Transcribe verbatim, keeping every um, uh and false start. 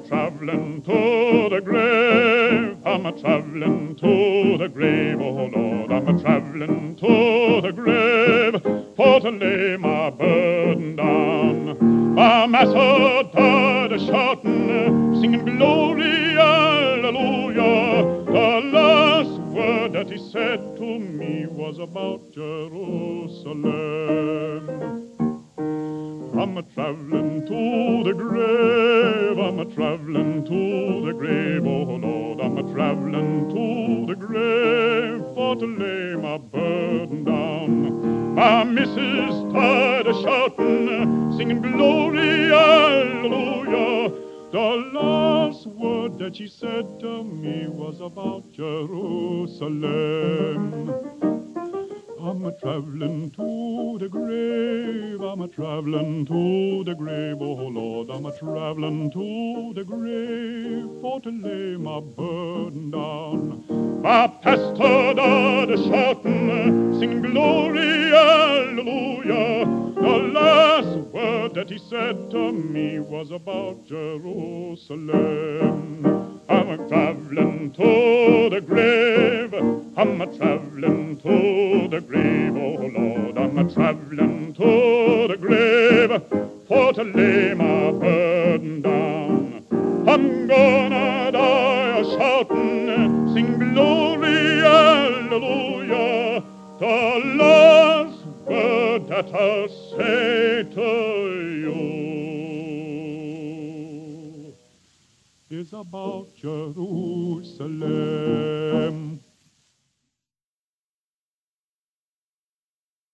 traveling to the grave. I'm a traveling to the grave, oh Lord. I'm a traveling to the grave for to lay my burden down. My master died a shouting, singing glory, hallelujah. The last word that he said to me was about Jerusalem. I'm a traveling to the grave, I'm a traveling to the grave, oh Lord, I'm a traveling to the grave for to lay my burden down. My missus died a shouting, singing glory, hallelujah. The last word that she said to me was about Jerusalem. I'm a traveling to the grave, I'm a traveling to the grave, oh Lord, I'm a traveling to the grave for to lay my burden down. My pastor died a shouting, singing glory, hallelujah. The last word that he said to me was about Jerusalem. I'm a traveling to the grave, I'm a traveling to the grave, oh Lord, I'm a traveling to the grave for to lay my burden down. I'm gonna die a shouting, sing glory, hallelujah, the last word that I'll say to you is about Jerusalem.